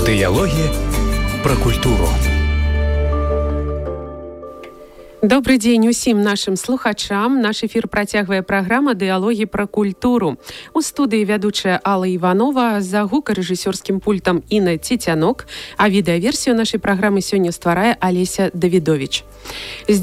Дыялогі пра культуру. Добрый дзень усім нашым слухачам. Наш эфір працягвае праграма «Дыялогі пра культуру». У студыі вядучая Алла Іванова, за гукарэжысёрскім пультам Інна Цецянок, а відэаверсію нашай праграмы сёння стварае Алеся Давідовіч. З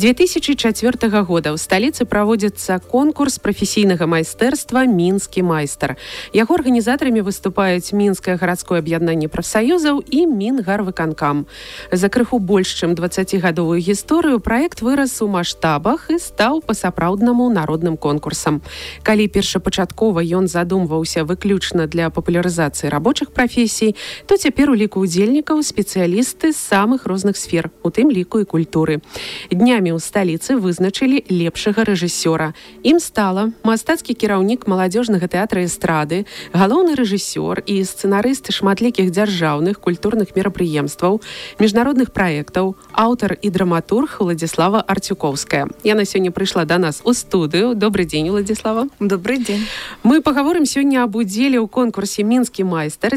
2004 года ў сталіцы праводзіцца конкурс прафесійнага майстэрства «Мінскі майстар». Яго арганізатарамі выступаюць Мінскае гарадское аб'яднанне прафсаюзаў і Мінгарвыканкам. За крыху больш чым 20-гадовую гісторыю праект вырас у маштабах і стаў па-сапраўднаму народным конкурсам. Калі першапачаткова ён задумваўся выключна для папулярызацыі рабочых прафесій, то цяпер у ліку удзельнікаў спецыялісты з самых розных сфер, у тым ліку і культуры. Днямі ў сталіцы вызначылі лепшага рэжысёра. Ім стала мастацкі кіраўнік маладзёжнага тэатра эстрады, галоўны рэжысёр і сцэнарыст шматлікіх дзяржаўных культурных мерапрыемстваў, міжнародных праектаў, аўтар і драматург Владзіслава Арцюковская. Яна сёння прыйшла да нас у студыю. Добрый дзень, Владзіслава. Добрый дзень. Мы пагаворым сёння аб удзеле ў конкурсе «Мінскі майстар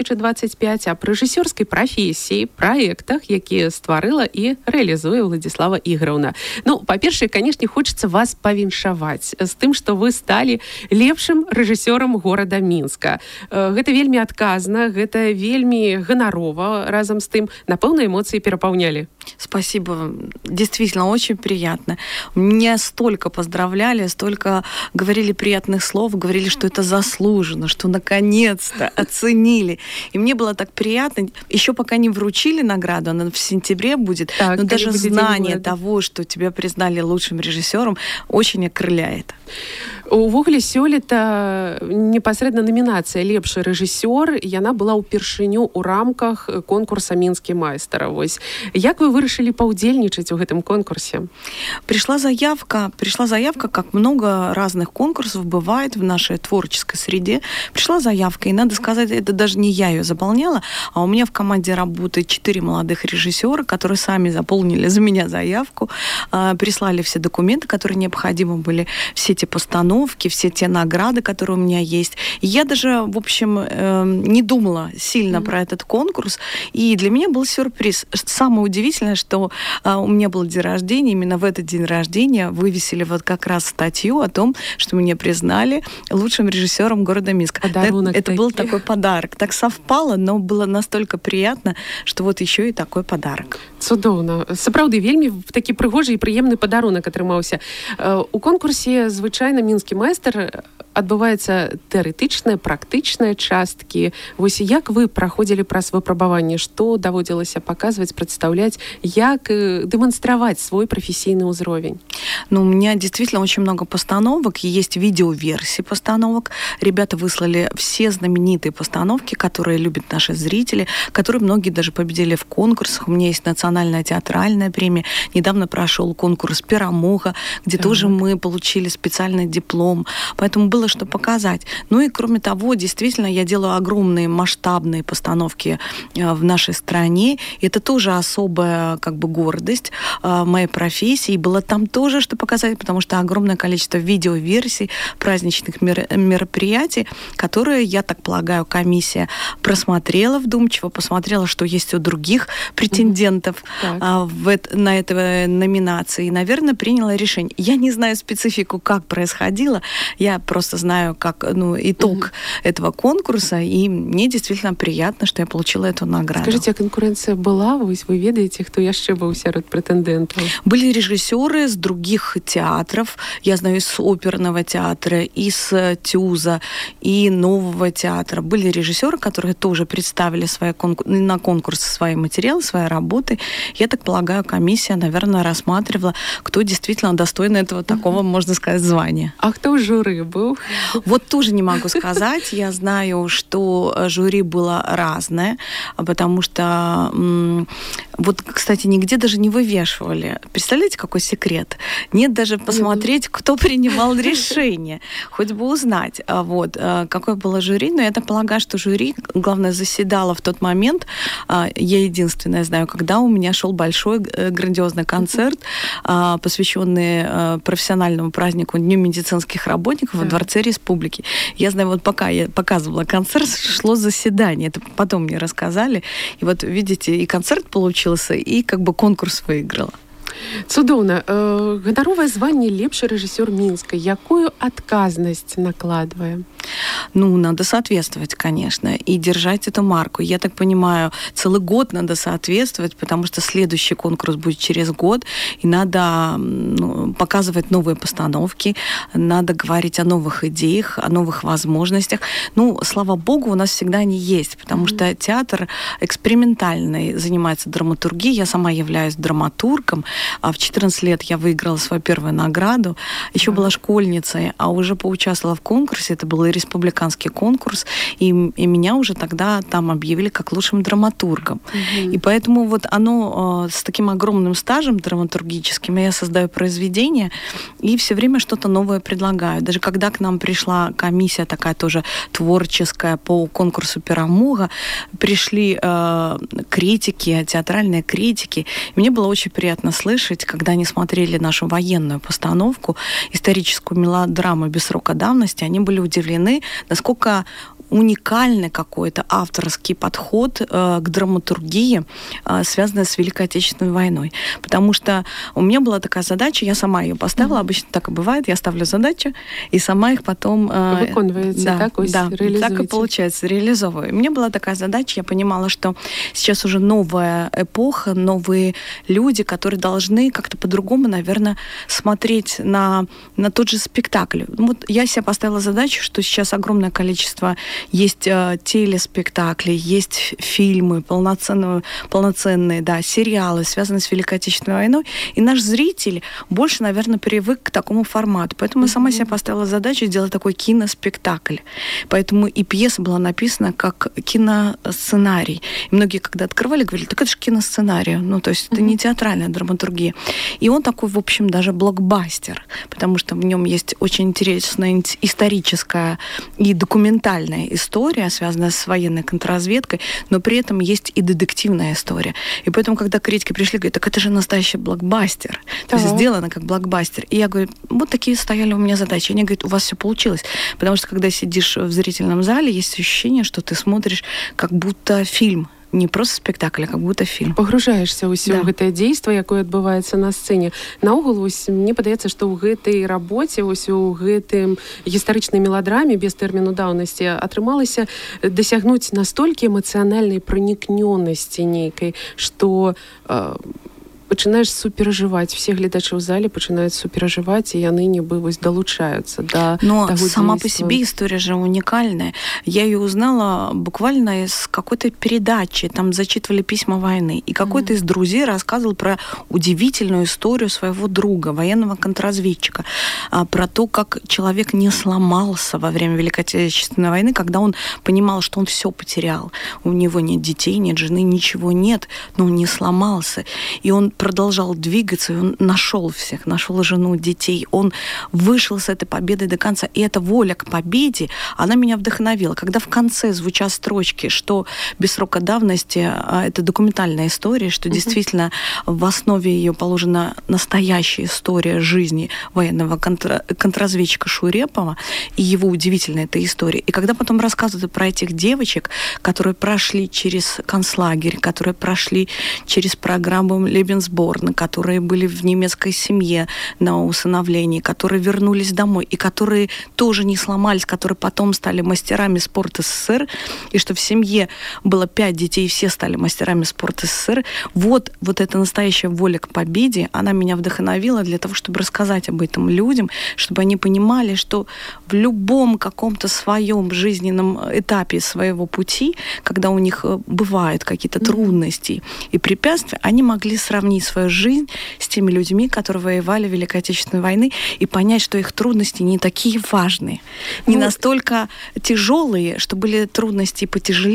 2025», аб рэжысёрскай прафесіі, праектах, якія стварыла і рэалізуе Владзіслава Ігораўна. Ну, па-першае, канешне, хочацца вас павіншаваць з тым, што вы сталі лепшым рэжысёрам горада Мінска. Гэта вельмі адказна, гэта вельмі ганарова, разам з тым, напэўна, эмоцыі перапаўнялі. Спасибо. Действительно, очень приятно. Меня столько поздравляли, столько говорили приятных слов, говорили, что это заслуженно, что наконец-то оценили. И мне было так приятно. Еще пока не вручили награду, она в сентябре будет, так, но даже знание того, что тебя признали лучшим режиссером, очень окрыляет. Увогуле сёлета непасрэдна намінацыя «Лепшы рэжысёр», яна была ўпершыню ў рамках конкурса «Мінскі майстар». Вось. Як вы вырашылі паўдзельнічаць у гэтым конкурсе? Пришла заявка, как много разных конкурсов бывает в нашей творческой среде. Пришла заявка, и надо сказать, это даже не я ее заполняла, а у меня в команде работает 4 молодых режиссера, которые сами заполнили за меня заявку, прислали все документы, которые необходимы были, все эти постановки, все те награды, которые у меня есть. И я даже, в общем, не думала сильно про этот конкурс, и для меня был сюрприз. Самое удивительное, что у меня был день рождения, именно в этот день рождения вывесили вот как раз статью о том, что меня признали лучшим режиссером города Минска. Это был такой подарок. Так совпало, но было настолько приятно, что вот еще и такой подарок. Цудоўна. Сапраўды, вельмі такі прыгожы і прыемны падарунак атрымаўся. У конкурсе звычайна «Мінскі майстар» адбываецца тэарэтычныя, практычныя часткі. Вось як вы праходзілі праз выпрабаванне? Што даводзілася паказваць, прадстаўляць? Як дэманстраваць свой професійны ўзровень? Ну, у меня действительно очень много постановок, и есть видеоверсии постановок. Ребята выслали все знаменитые постановки, которые любят наши зрители, которые многие даже победили в конкурсах. У меня есть национальная театральная премия. Недавно прошел конкурс «Перамога», где тоже мы получили специальный диплом. Поэтому было что показать. Ну и кроме того, действительно, я делаю огромные масштабные постановки в нашей стране. И это тоже особая как бы гордость моей профессии. И было там тоже что показать, потому что огромное количество видеоверсий праздничных мероприятий, которые, я так полагаю, комиссия просмотрела вдумчиво, посмотрела, что есть у других претендентов на этой номинации. И, наверное, приняла решение. Я не знаю специфику, как происходило. Я просто знаю, как итог этого конкурса, и мне действительно приятно, что я получила эту награду. Скажите, а конкуренция была? Вы видите, кто яшчэ быў сярод прэтэндэнтаў? Были режиссеры с других театров. Я знаю из оперного театра, из ТЮЗа и нового театра. Были режиссеры, которые тоже представили на конкурс свои материалы, свои работы. Я так полагаю, комиссия, наверное, рассматривала, кто действительно достоин этого такого, можно сказать, звания. А кто в жюри был? Вот тоже не могу сказать. Я знаю, что жюри было разное, потому что Вот, кстати, нигде даже не вывешивали. Представляете, какой секрет? Нет даже посмотреть, кто принимал решение. Хоть бы узнать, какое было жюри. Но я так полагаю, что жюри, главное, заседало в тот момент. Я единственная знаю, когда у меня шел большой грандиозный концерт, посвященный профессиональному празднику Дню медицинских работников во Дворце Республики. Я знаю, вот пока я показывала концерт, шло заседание. Это потом мне рассказали. И вот, видите, и концерт получился, и как бы конкурс выиграла. Цудоўна. Ганаровае званне лепшы рэжысёр Мінска. Якую адказнасць накладвае? Надо соответствовать, конечно, и держать эту марку. Я так понимаю, целый год надо соответствовать, потому что следующий конкурс будет через год, и надо показывать новые постановки, надо говорить о новых идеях, о новых возможностях. Слава богу, у нас всегда они есть, потому что театр экспериментальный, занимается драматургией. Я сама являюсь драматургом, а в 14 лет я выиграла свою первую награду. Еще была школьницей, а уже поучаствовала в конкурсе. Это был республиканский конкурс, и меня уже тогда там объявили как лучшим драматургом. И поэтому вот оно с таким огромным стажем драматургическим, я создаю произведения и все время что-то новое предлагаю. Даже когда к нам пришла комиссия такая тоже творческая по конкурсу «Пирамуга», пришли критики, театральные критики. И мне было очень приятно слышать, когда они смотрели нашу военную постановку, историческую мелодраму «Без срока давности», они были удивлены, насколько уникальный какой-то авторский подход к драматургии, связанный с Великой Отечественной войной. Потому что у меня была такая задача, я сама ее поставила, обычно так и бывает, я ставлю задачу, и сама их потом... Выконываете, реализуете. Так и получается, реализовываю. У меня была такая задача, я понимала, что сейчас уже новая эпоха, новые люди, которые должны как-то по-другому, наверное, смотреть на тот же спектакль. Вот я себе поставила задачу, что сейчас огромное количество есть телеспектакли, есть фильмы, полноценные, сериалы, связанные с Великой Отечественной войной. И наш зритель больше, наверное, привык к такому формату. Поэтому я сама себе поставила задачу сделать такой киноспектакль. Поэтому и пьеса была написана как киносценарий. И многие, когда открывали, говорили, так это же киносценарий. То есть это не театральная драматургия. И он такой, в общем, даже блокбастер, потому что в нем есть очень интересная историческая и документальная история, связанная с военной контрразведкой, но при этом есть и детективная история. И поэтому, когда критики пришли, говорят, так это же настоящий блокбастер. То есть сделано как блокбастер. И я говорю, вот такие стояли у меня задачи. Они говорят, у вас все получилось. Потому что, когда сидишь в зрительном зале, есть ощущение, что ты смотришь как будто фильм. Не просто спектакль, а как будто фильм. Пагружаешься ўсё гэтае дзейства, якое адбываецца на сцэне. Наогул, мне падаецца, што ў гэтай рабоце, у гэтым гістарычнай меладраме без тэрміну даўнасці атрымалася дасягнуць настолькі эмацыянальнай пранікнёнасці нейкай, што пачынаеш суперажываць. Все гледачы ў зале пачынаюць суперажываць, и яны нібы далучаюцца да Но таго сама дзейства. по себе история же уникальная. Я ее узнала буквально из какой-то передачи. Там зачитывали письма войны. И какой-то из друзей рассказывал про удивительную историю своего друга, военного контрразведчика. Про то, как человек не сломался во время Великой Отечественной войны, когда он понимал, что он все потерял. У него нет детей, нет жены, ничего нет, но он не сломался. И он продолжал двигаться, и он нашел всех, нашел жену, детей. Он вышел с этой победой до конца. И эта воля к победе, она меня вдохновила. Когда в конце звучат строчки, что «Без срока давности» — это документальная история, что действительно в основе ее положена настоящая история жизни военного контрразведчика Шурепова и его удивительная эта история. И когда потом рассказывают про этих девочек, которые прошли через концлагерь, которые прошли через программу Лебенсборн, которые были в немецкой семье на усыновлении, которые вернулись домой и которые тоже не сломались, которые потом стали мастерами спорта СССР, и что в семье было 5 детей, и все стали мастерами спорта СССР. Вот эта настоящая воля к победе, она меня вдохновила для того, чтобы рассказать об этом людям, чтобы они понимали, что в любом каком-то своем жизненном этапе своего пути, когда у них бывают какие-то трудности и препятствия, они могли сравнить свою жизнь с теми людьми, которые воевали в Великой Отечественной войны, и понять, что их трудности не такие важные, не настолько тяжелые, что были трудности потяжелее,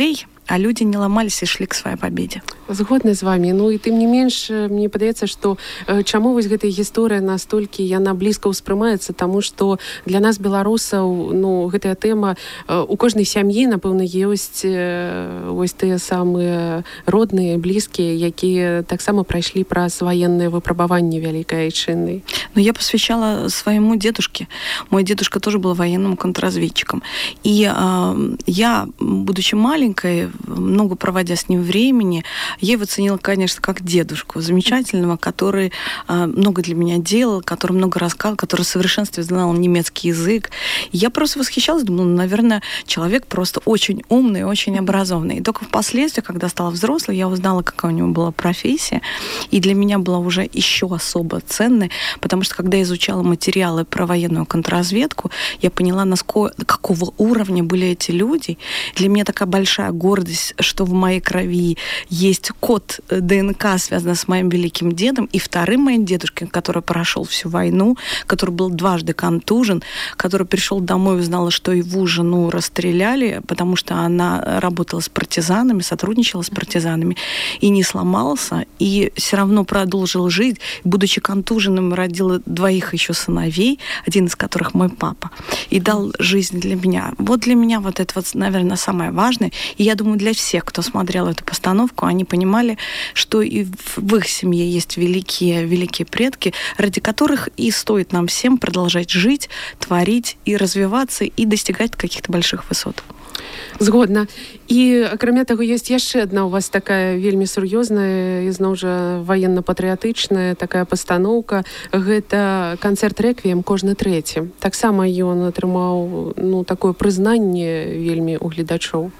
а люди не ломались и шли к своей победе. Згодна з вами. Ну і тым не менш, мне падаецца, што чаму вось гэтая гісторыя настолькі яна блізка ўспрымаецца, таму што для нас, беларусаў, ну, гэтая тэма у кожнай сям'і, напэўна, ёсць вось тыя самыя родныя, блізкія, якія таксама прайшлі праз ваенныя выпрабаванні Вялікай Айчыннай. Но я посвящала своему дедушке. Мой дедушка тоже был военным контрразведчиком. И я, будучи маленькой, много проводя с ним времени, я его ценила, конечно, как дедушку замечательного, который много для меня делал, который много рассказывал, который в совершенстве знал немецкий язык. И я просто восхищалась, думала, наверное, человек просто очень умный, очень образованный. И только впоследствии, когда стала взрослой, я узнала, какая у него была профессия. И для меня была уже еще особо ценной, потому что когда я изучала материалы про военную контрразведку, я поняла, какого уровня были эти люди. Для меня такая большая гордость, что в моей крови есть код ДНК, связанный с моим великим дедом, и вторым моим дедушкой, который прошел всю войну, который был дважды контужен, который пришел домой и узнал, что его жену расстреляли, потому что она работала с партизанами, сотрудничала с партизанами, и не сломался, и все равно продолжил жить. Будучи контуженным, родила 2 еще сыновей, один из которых мой папа, и дал жизнь для меня. Вот для меня вот это вот, наверное, самое важное. И я думаю, для всех, кто смотрел эту постановку, они понимали, что и в их семье есть великие предки, ради которых и стоит нам всем продолжать жить, творить и развиваться, и достигать каких-то больших высот. Згодна. І, акрамя таго, ёсць яшчэ адна у вас такая вельмі сур'ёзная, ізноў жа ваенна-патрыятычная такая пастаноўка. Гэта канцэрт «Рэквіем» кожны трэці. Таксама ён атрымаў, ну, такое прызнанне вельмі у гледачоў.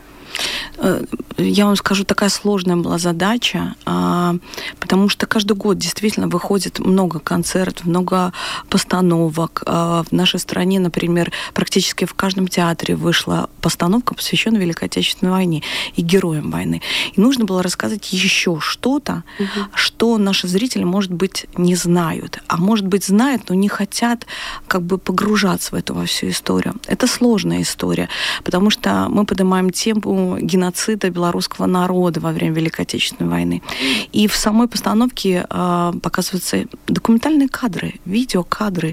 Я вам скажу, такая сложная была задача, потому что каждый год действительно выходит много концертов, много постановок. В нашей стране, например, практически в каждом театре вышла постановка, посвященная Великой Отечественной войне и героям войны. И нужно было рассказать еще что-то, что наши зрители, может быть, не знают, а может быть, знают, но не хотят как бы погружаться в эту во всю историю. Это сложная история, потому что мы поднимаем тему геноцида белорусского народа во время Великой Отечественной войны. И в самой постановке показываются документальные кадры, видеокадры,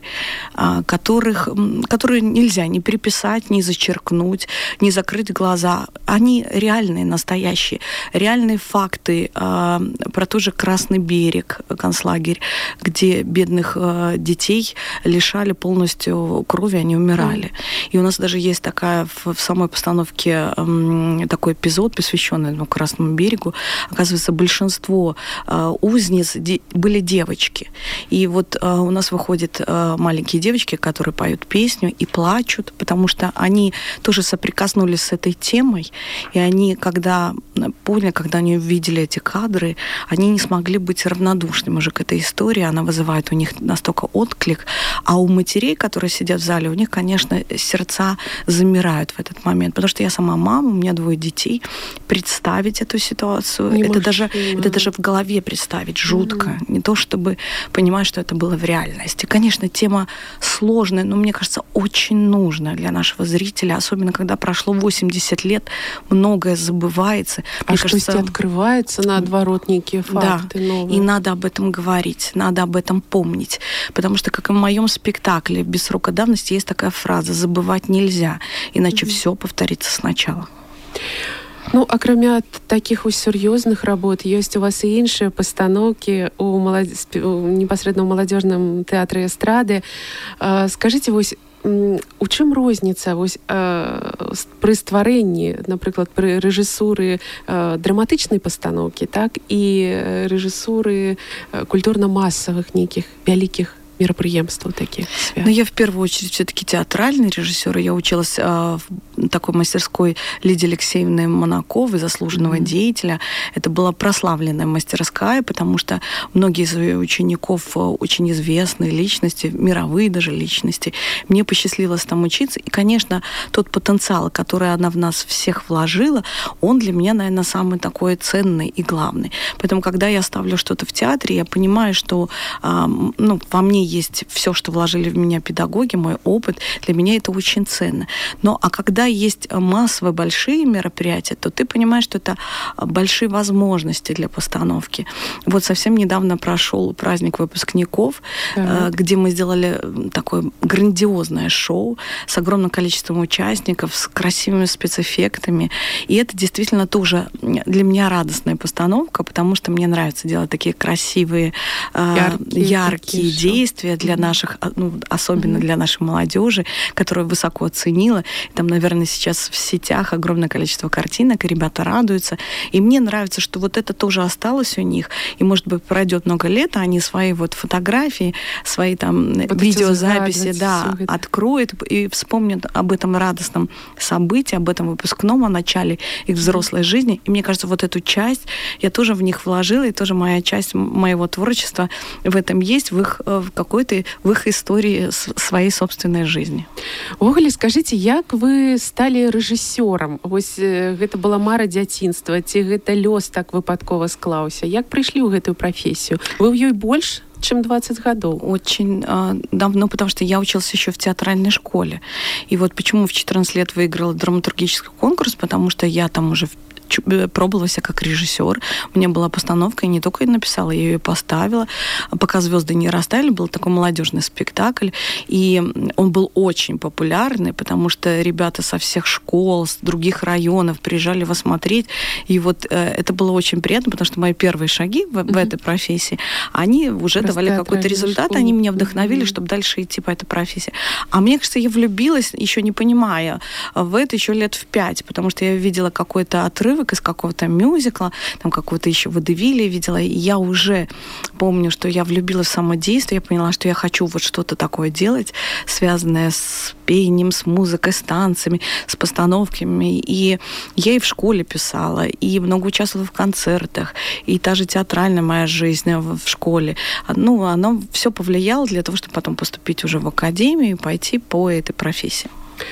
которые нельзя ни переписать, ни зачеркнуть, ни закрыть глаза. Они реальные, настоящие. Реальные факты про тот же Красный берег, концлагерь, где бедных детей лишали полностью крови, они умирали. И у нас даже есть такая в самой постановке такой эпизод, посвященный Красному берегу. Оказывается, большинство узниц были девочки. И вот у нас выходят маленькие девочки, которые поют песню и плачут, потому что они тоже соприкоснулись с этой темой, и они, когда поняли, когда они увидели эти кадры, они не смогли быть равнодушными уже к этой истории, она вызывает у них настолько отклик, а у матерей, которые сидят в зале, у них, конечно, сердца замирают в этот момент, потому что я сама мама, у меня 2 детей, представить эту ситуацию, это даже в голове представить жутко, не то чтобы понимать, что это было в реальности. Конечно, тема сложная, но, мне кажется, очень нужная для нашего зрителя, особенно когда прошло 80 лет, многое забывается. Мне кажется, открываются наоборот некие факты новые. И надо об этом говорить, надо об этом помнить, потому что, как и в моем спектакле «Без срока давности» есть такая фраза «забывать нельзя, иначе все повторится сначала». Ну, акрамя таких сур'ёзных работ, ёсць у вас і іншыя пастаноўкі непасрэдна ў маладзёжным тэатры эстрады. Скажыце, вось, у чым розніца вось пры стварэнні, напрыклад, пры рэжысуры драматычнай пастаноўкі, так, і рэжысуры культурна-масавых нейкіх вялікіх мероприемств таких? Но я в первую очередь все-таки театральный режиссер. Я училась в такой мастерской Лидии Алексеевны Монаковой, заслуженного деятеля. Это была прославленная мастерская, потому что многие из ее учеников очень известные личности, мировые даже личности. Мне посчастливилось там учиться. И, конечно, тот потенциал, который она в нас всех вложила, он для меня, наверное, самый такой ценный и главный. Поэтому, когда я ставлю что-то в театре, я понимаю, что во мне есть все, что вложили в меня педагоги, мой опыт, для меня это очень ценно. Но а когда есть массовые большие мероприятия, то ты понимаешь, что это большие возможности для постановки. Вот совсем недавно прошел праздник выпускников, где мы сделали такое грандиозное шоу с огромным количеством участников, с красивыми спецэффектами. И это действительно тоже для меня радостная постановка, потому что мне нравится делать такие красивые, яркие действия для наших, особенно для нашей молодежи, которая высоко оценила. Там, наверное, сейчас в сетях огромное количество картинок, и ребята радуются. И мне нравится, что вот это тоже осталось у них. И, может быть, пройдет много лет, а они свои вот фотографии, свои там видеозаписи, откроют и вспомнят об этом радостном событии, об этом выпускном, о начале их взрослой жизни. И мне кажется, вот эту часть я тоже в них вложила, и тоже моя часть моего творчества в этом есть, в их истории своей собственной жизни. Увогуле, скажите, як вы стали рэжысёрам? Вось гэта была мара дзяцінства, ці гэта лёс так выпадкова склаўся? Як прыйшлі ў гэтую профессию? Вы ў ёй больш, чем 20 годов? Очень давно, потому что я училась еще в театральной школе. И вот почему в 14 лет выиграла драматургический конкурс, потому что я там уже пробовала себя как режиссер. У меня была постановка, и не только я написала, я ее поставила. «Пока звезды не растаяли» был такой молодежный спектакль, и он был очень популярный, потому что ребята со всех школ, с других районов приезжали его смотреть, и вот это было очень приятно, потому что мои первые шаги в этой профессии, они уже давали какой-то результат, они меня вдохновили, чтобы дальше идти по этой профессии. А мне кажется, я влюбилась, еще не понимая, в это еще лет в 5, потому что я видела какой-то отрыв из какого-то мюзикла, там какого-то еще водевиля видела, и я уже помню, что я влюбилась в самодействие, я поняла, что я хочу вот что-то такое делать, связанное с пением, с музыкой, с танцами, с постановками. И я и в школе писала, и много участвовала в концертах, и та же театральная моя жизнь в школе. Оно все повлияло для того, чтобы потом поступить уже в академию и пойти по этой профессии.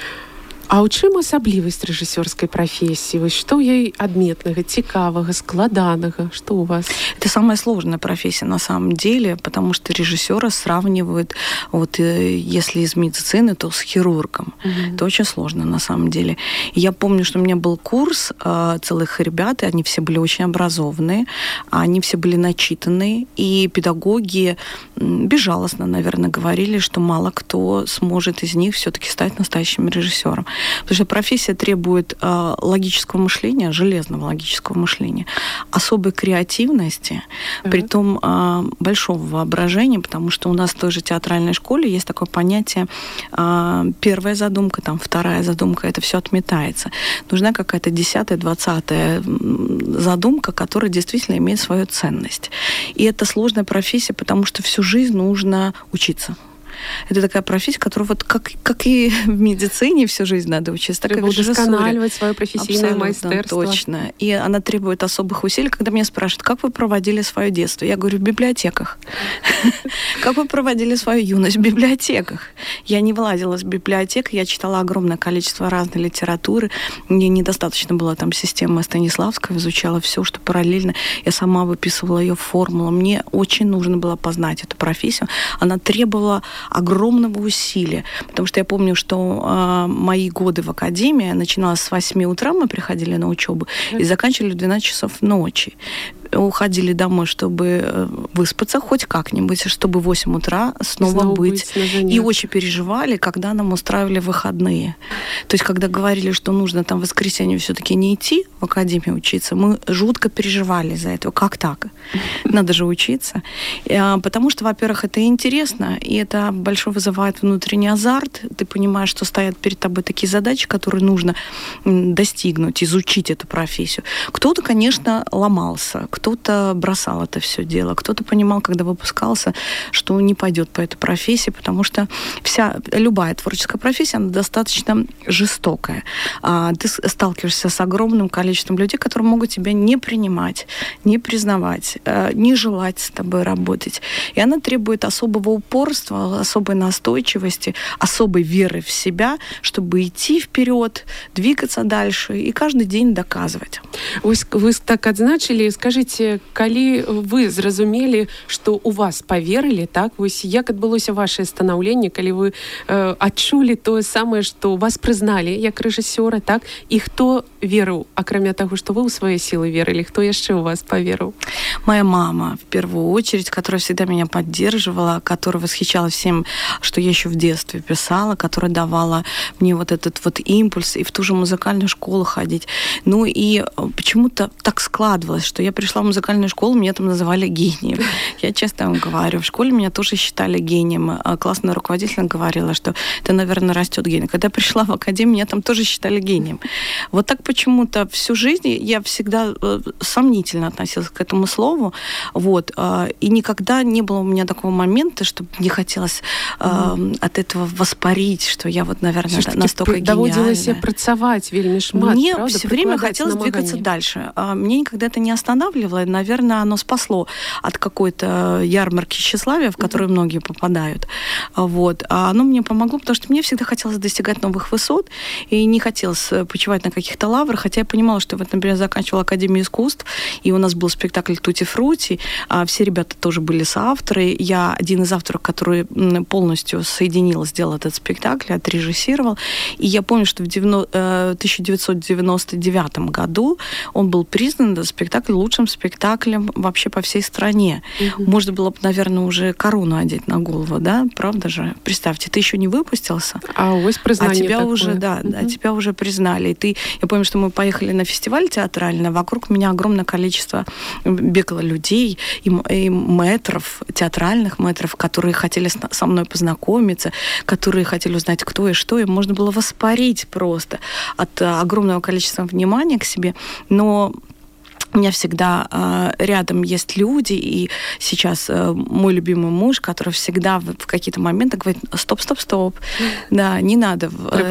А ў чым асаблівасць рэжысёрскай профессии? Что ў ёй адметнага, цікавага, складанага? Что у вас? Это самая сложная профессия на самом деле, потому что режиссера сравнивают, вот если из медицины, то с хирургом. Это очень сложно на самом деле. И я помню, что у меня был курс целых ребят, и они все были очень образованные, они все были начитанные, и педагоги безжалостно, наверное, говорили, что мало кто сможет из них все-таки стать настоящим режиссером. Потому что профессия требует логического мышления, железного логического мышления, особой креативности, притом большого воображения, потому что у нас в той же театральной школе есть такое понятие первая задумка, там, вторая задумка, это все отметается. Нужна какая-то 10-я, 20-я задумка, которая действительно имеет свою ценность. И это сложная профессия, потому что всю жизнь нужно учиться. Это такая профессия, которая вот как и в медицине всю жизнь надо учиться, так и в режиссуре. Удосконаливать свое профессиональное мастерство. Точно. И она требует особых усилий. Когда меня спрашивают, как вы проводили свое детство, я говорю, в библиотеках. Как вы проводили свою юность? В библиотеках. Я не вылазила из библиотек, я читала огромное количество разной литературы. Мне недостаточно было там системы Станиславского, изучала все, что параллельно. Я сама выписывала ее формулу. Мне очень нужно было познать эту профессию. Она требовала огромного усилия. Потому что я помню, что мои годы в академии начиналось с 8 утра, мы приходили на учебу, и заканчивали в 12 часов ночи. Уходили домой, чтобы выспаться хоть как-нибудь, чтобы в 8 утра снова быть. И очень переживали, когда нам устраивали выходные. То есть, когда говорили, что нужно там в воскресенье все-таки не идти в академию учиться, мы жутко переживали за это. Как так? Надо же учиться. Потому что, во-первых, это интересно, и это большой вызывает внутренний азарт. Ты понимаешь, что стоят перед тобой такие задачи, которые нужно достигнуть, изучить эту профессию. Кто-то, конечно, ломался, кто-то бросал это все дело, кто-то понимал, когда выпускался, что не пойдет по этой профессии, потому что любая творческая профессия, она достаточно жестокая. Ты сталкиваешься с огромным количеством людей, которые могут тебя не принимать, не признавать, не желать с тобой работать. И она требует особого упорства, особой настойчивости, особой веры в себя, чтобы идти вперед, двигаться дальше и каждый день доказывать. Вы так отзначили, скажите, скажыце, калі вы зразумелі, што ў вас паверылі, так, вось як адбылося вашае станаўленне, калі вы адчулі тое самае, што вас прызналі як рэжысёра, так, і хто верыў, акрамя таго, што вы ў свае сілы верылі, хто яшчэ ў вас поверил? Моя мама, в первую очередь, которая всегда меня поддерживала, которая восхищалась всем, что я еще в детстве писала, которая давала мне вот этот вот импульс и в ту же музыкальную школу ходить. Ну и почему-то так складывалось, что я пришла в музыкальную школу, меня там называли гением. Я честно вам говорю, в школе меня тоже считали гением. Классная руководитель говорила, что это, наверное, растет гений. Когда я пришла в академию, меня там тоже считали гением. Вот так почему-то всю жизнь я всегда сомнительно относилась к этому слову. Вот. И никогда не было у меня такого момента, чтобы мне хотелось от этого воспарить, что я вот, наверное, настолько гениальна. Доводилось працаваць вельмі шмат, мне правда? Все время хотелось двигаться дальше. Мне никогда это не останавливало, и, наверное, оно спасло от какой-то ярмарки тщеславия, в которую многие попадают. Вот. А оно мне помогло, потому что мне всегда хотелось достигать новых высот, и не хотелось почивать на каких-то лаврах, хотя я понимала, что вот, например, заканчивала Академию искусств, и у нас был спектакль «Тути-фрути», все ребята тоже были соавторы. Я один из авторов, который полностью соединил, сделал этот спектакль, отрежиссировал. И я помню, что в 1999 году он был признан, этот спектакль, лучшим спектаклем вообще по всей стране. Можно было бы, наверное, уже корону одеть на голову, да? Правда же? Представьте, ты еще не выпустился, а тебя такое. Уже, да, тебя уже признали. И я помню, что мы поехали на фестиваль театральный, вокруг меня огромное количество бегало людей и мэтров, театральных мэтров, которые хотели со мной познакомиться, которые хотели узнать, кто и что, и можно было воспарить просто от огромного количества внимания к себе, но у меня всегда рядом есть люди, и сейчас мой любимый муж, который всегда в какие-то моменты говорит: стоп, да, не надо,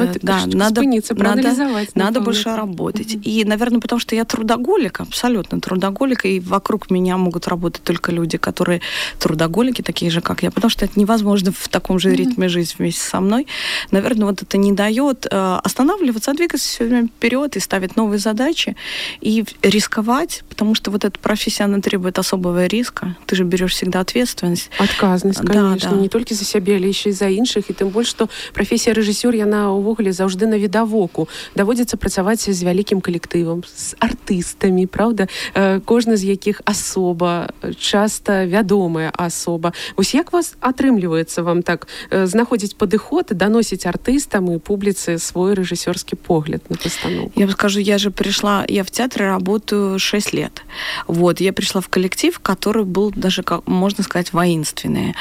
надо больше работать. И, наверное, потому что я трудоголик, абсолютно трудоголик, и вокруг меня могут работать только люди, которые трудоголики, такие же, как я, потому что это невозможно в таком же ритме жить вместе со мной. Наверное, вот это не дает останавливаться, а двигаться все время вперед и ставить новые задачи, и рисковать, потому что вот эта профессия, она требует особого риска. Ты же берешь всегда ответственность. Адказнасць, конечно, да. Не толькі за сябе, але яшчэ і за іншых, і тым больш, што прафесія рэжысёр, яна ўвогуле заўжды на відавоку. Даводзіцца працаваць з вялікім калектывам, з артыстамі, правда? Кожны з якіх асоба, часта вядомая асоба. Вось як вас атрымліваецца вам так знаходзіць падыход, даносіць артыстам і публіцы свой рэжысёрскі погляд на пастановку? Я вам скажу, я в театре работаю 6 лет. Вот, я пришла в коллектив, который был даже, можно сказать, воинственный.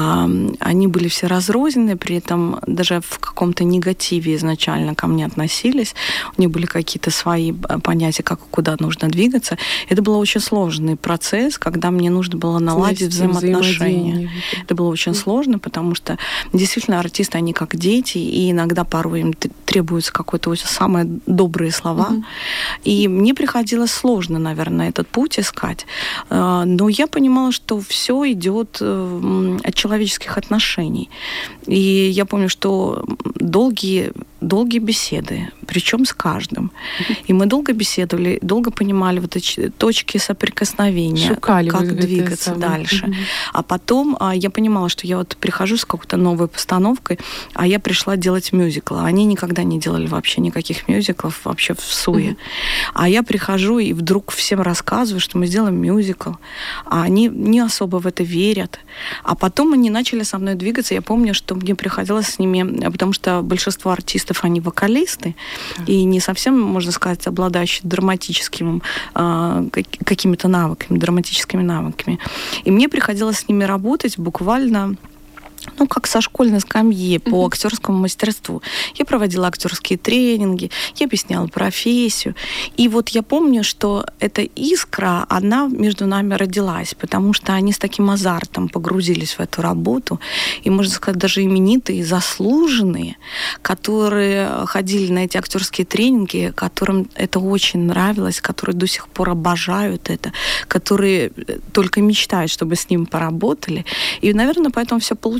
Они были все разрознены, при этом даже в каком-то негативе изначально ко мне относились. У них были какие-то свои понятия, как и куда нужно двигаться. Это был очень сложный процесс, когда мне нужно было наладить взаимоотношения. Это было очень сложно, потому что действительно артисты, они как дети, и иногда порой им требуются какие-то самые добрые слова. И мне приходилось сложно, наверное, этот путь искать. Но я понимала, что все идет от человеческих отношений. И я помню, что долгие беседы, причем с каждым. И мы долго беседовали, долго понимали вот эти точки соприкосновения, шукали, как двигаться дальше. А потом я понимала, что я вот прихожу с какой-то новой постановкой, а я пришла делать мюзикл. Они никогда не делали вообще никаких мюзиклов, вообще в суе. А я прихожу и вдруг всем рассказываю, что мы сделаем мюзикл. А они не особо в это верят. А потом они начали со мной двигаться. Я помню, что мне приходилось с ними, потому что большинство артистов, они вокалисты, и не совсем, можно сказать, обладающие драматическими какими-то навыками, драматическими навыками. И мне приходилось с ними работать буквально как со школьной скамьи по актерскому мастерству. Я проводила актерские тренинги, я объясняла профессию. И вот я помню, что эта искра, она между нами родилась, потому что они с таким азартом погрузились в эту работу. И, можно сказать, даже именитые, заслуженные, которые ходили на эти актерские тренинги, которым это очень нравилось, которые до сих пор обожают это, которые только мечтают, чтобы с ним поработали. И, наверное, поэтому все получилось.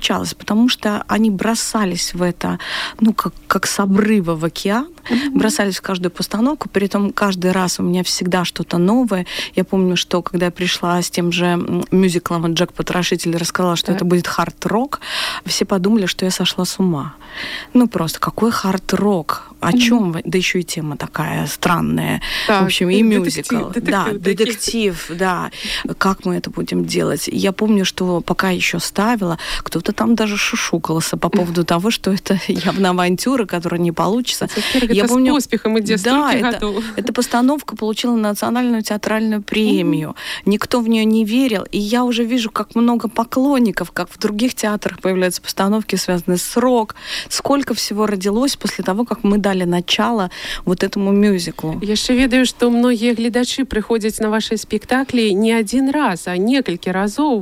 случалось, потому что они бросались в это, ну, как с обрыва в океан, бросались в каждую постановку, при этом каждый раз у меня всегда что-то новое. Я помню, что когда я пришла с тем же мюзиклом «Джек Потрошитель» и рассказала, что это будет хард-рок, все подумали, что я сошла с ума. Ну, просто какой хард-рок? О чем? Да еще и тема такая странная. Так, в общем, и мюзикл. Детектив, да. Как мы это будем делать? Я помню, что пока еще ставила, кто-то там даже шушукался по поводу того, что это явно авантюра, которая не получится. Я помню, с успехом идет столько годов. Эта постановка получила национальную театральную премию. Никто в нее не верил. И я уже вижу, как много поклонников, как в других театрах появляются постановки, связанные с рок. Сколько всего родилось после того, как мы дали начало вот этому мюзиклу. Я еще ведаю, что многие глядачи приходят на ваши спектакли не один раз, а несколько разов.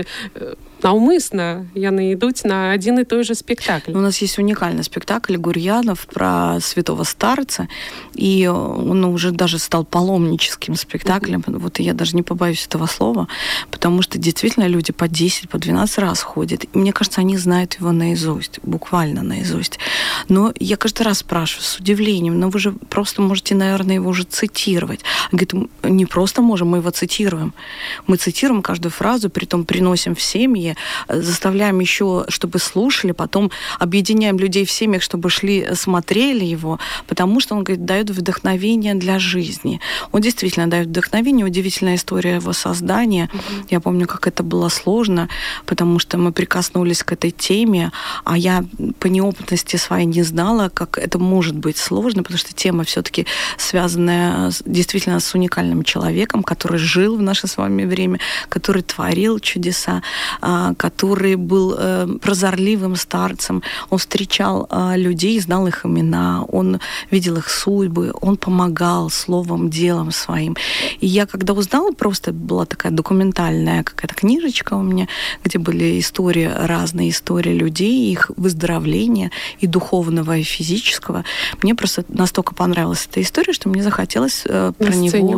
Наўмысна яны ідуць на один и той же спектакль. У нас есть уникальный спектакль Гурьянов про святого старца, и он уже даже стал паломническим спектаклем. Вот я даже не побоюсь этого слова, потому что действительно люди по 10, по 12 раз ходят. И мне кажется, они знают его наизусть, буквально наизусть. Но я каждый раз спрашиваю с удивлением, но вы же просто можете, наверное, его уже цитировать. Он говорит, не просто можем, мы его цитируем. Мы цитируем каждую фразу, притом приносим в семьи, заставляем еще, чтобы слушали, потом объединяем людей в семьях, чтобы шли, смотрели его, потому что он, говорит, дает вдохновение для жизни. Он действительно дает вдохновение, удивительная история его создания. Я помню, как это было сложно, потому что мы прикоснулись к этой теме, а я по неопытности своей не знала, как это может быть сложно, потому что тема все-таки связанная действительно с уникальным человеком, который жил в наше с вами время, который творил чудеса, который был прозорливым старцем. Он встречал людей, знал их имена, он видел их судьбы, он помогал словом, делом своим. И я, когда узнала, просто была такая документальная какая-то книжечка у меня, где были истории, разные истории людей, их выздоровления и духовного, и физического. Мне просто настолько понравилась эта история, что мне захотелось про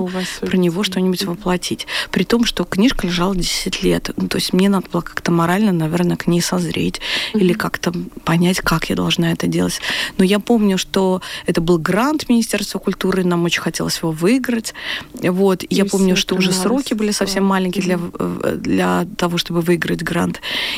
него что-нибудь воплотить. При том, что книжка лежала 10 лет. Ну, то есть мне надо было как-то морально, наверное, к ней созреть или как-то понять, как я должна это делать. Но я помню, что это был грант Министерства культуры, нам очень хотелось его выиграть. Вот. Я помню, что уже сроки были совсем маленькие для того, чтобы выиграть грант.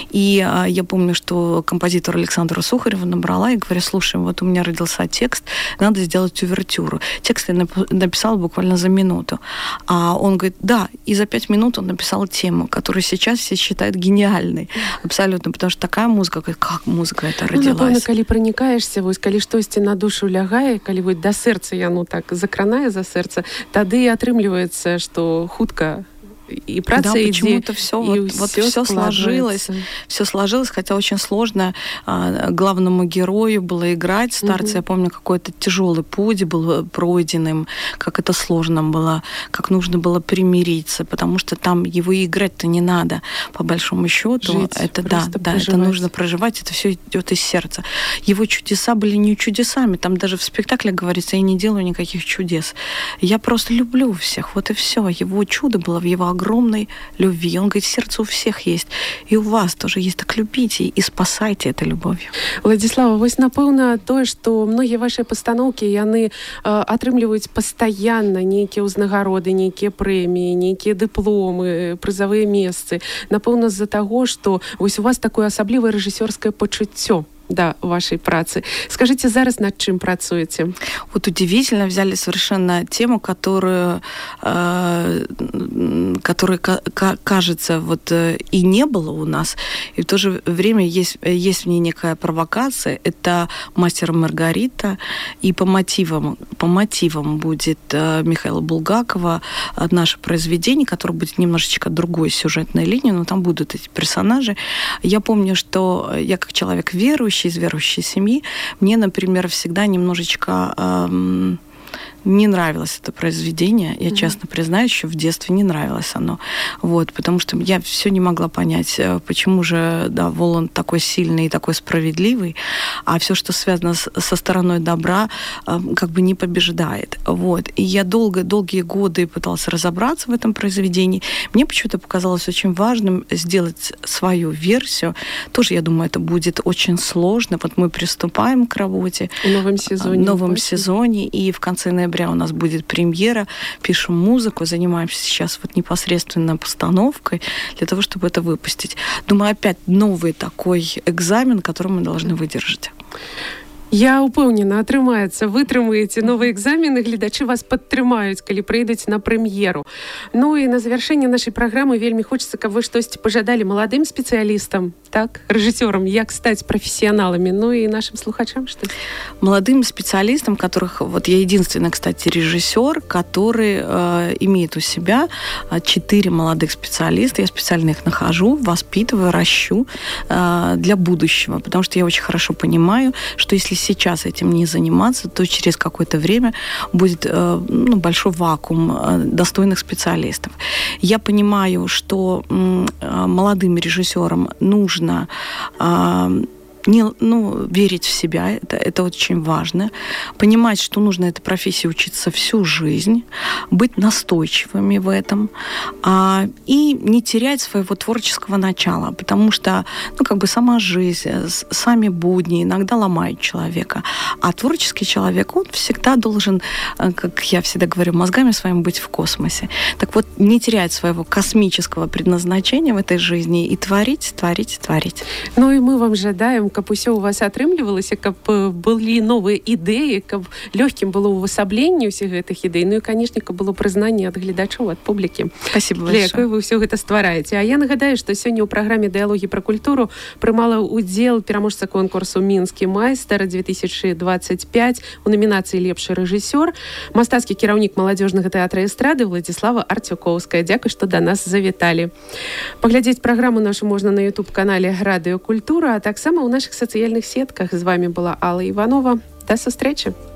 И я помню, что композитор Александра Сухарева набрала и говорит, слушай, вот у меня родился текст, надо сделать увертюру. Текст я написала буквально за минуту. А он говорит, да, и за 5 минут он написал тему, которую сейчас все считают гениальной. Абсолютно, потому что такая музыка, как музыка это родилась. Напэўна, калі пранікаешься, вось калі штосьці на душу лягае, калі вот да сэрца яно так закранае за сэрца, тады і атрымліваецца, што хутка и праца идет, почему-то все сложилось, хотя очень сложно главному герою было играть старца. Я помню, какой-то тяжелый путь был пройденным, как это сложно было, как нужно было примириться, потому что там его играть-то не надо, по большому счету. Это нужно проживать, это все идет из сердца. Его чудеса были не чудесами, там даже в спектакле говорится, я не делаю никаких чудес. Я просто люблю всех, вот и все. Его чудо было в его огромной любви. Он говорит, сердце у всех есть. И у вас тоже есть. Так любите и спасайте этой любовью. Владислава, вось, напэўна, тое, што многія вашыя пастаноўкі, яны атрымліваюць пастаянна нейкія ўзнагароды, нейкія прэміі, нейкія дыпломы, прызавыя месцы. Напэўна, з-за таго, што вось у вас такое асаблівае рэжысёрскае пачуццё да вашей працы. Скажите, зараз над чем працуете? Вот удивительно, взяли совершенно тему, которая, кажется, вот и не было у нас, и в то же время есть в ней некая провокация. Это «Мастер и Маргарита», и по мотивам будет Михаила Булгакова наше произведение, которое будет немножечко другой сюжетной линии, но там будут эти персонажи. Я помню, что я как человек верующий, из верующей семьи, мне, например, всегда немножечко не нравилось это произведение. Я честно признаюсь, еще в детстве не нравилось оно. Вот, потому что я все не могла понять, почему же, да, Воланд такой сильный и такой справедливый, а все, что связано со стороной добра, как бы не побеждает. Вот. И я долгие годы пыталась разобраться в этом произведении. Мне почему-то показалось очень важным сделать свою версию. Тоже, я думаю, это будет очень сложно. Вот мы приступаем к работе. В новом сезоне. И в конце ноября у нас будет премьера. Пишем музыку, занимаемся сейчас вот непосредственно постановкой для того, чтобы это выпустить. Думаю, опять новый такой экзамен, который мы должны выдержать. Я упэўнена, атрымаецца, вытрымаеце новыя экзамены, гледачы вас падтрымаюць, калі прыйдуць на прэм'еру. Ну і на завяршэнне нашай праграмы вельмі хочется, каб вы штосьці пажадалі маладым спецыялістам, так, рэжысёрам, як стаць прафесіяналамі, ну и нашим слухачам что? Молодым специалистам, которых... Вот я единственный, кстати, режиссер, который имеет у себя 4 молодых специалиста. Я специально их нахожу, воспитываю, ращу для будущего. Потому что я очень хорошо понимаю, что если сейчас этим не заниматься, то через какое-то время будет большой вакуум достойных специалистов. Я понимаю, что молодым режиссерам нужно верить в себя, это очень важно. Понимать, что нужно этой профессии учиться всю жизнь, быть настойчивыми в этом и не терять своего творческого начала, потому что сама жизнь, сами будни иногда ломают человека. А творческий человек, он всегда должен, как я всегда говорю, мозгами своими быть в космосе. Так вот, не терять своего космического предназначения в этой жизни и творить. Ну и мы вам жадаем, каб усё у вас атрымлівалася, каб былі новыя ідэі, каб лёгкім было ўвасабленне ўсіх гэтых ідэй, ну і, канешне, каб было прызнанне ад гледачоў, ад публікі. Спасибо большое. Для большое. якой вы ўсё гэта ствараеце. А я нагадаю, што сёння ў праграме «Дыялогі пра культуру» прымала ўдзел пераможца конкурсу «Мінскі майстар-2025» у номінацыі «Лепшы рэжысёр», мастацкі кіраўнік маладзёжнага тэатра эстрады Владзіслава Арцюкоўская. Дзякуй, што да нас завіталі. Паглядзець праграму нашу можна на YouTube-канале «Радыё Культура», а таксама ў наших социальных сетках. С вами была Алла Иванова. До встречи.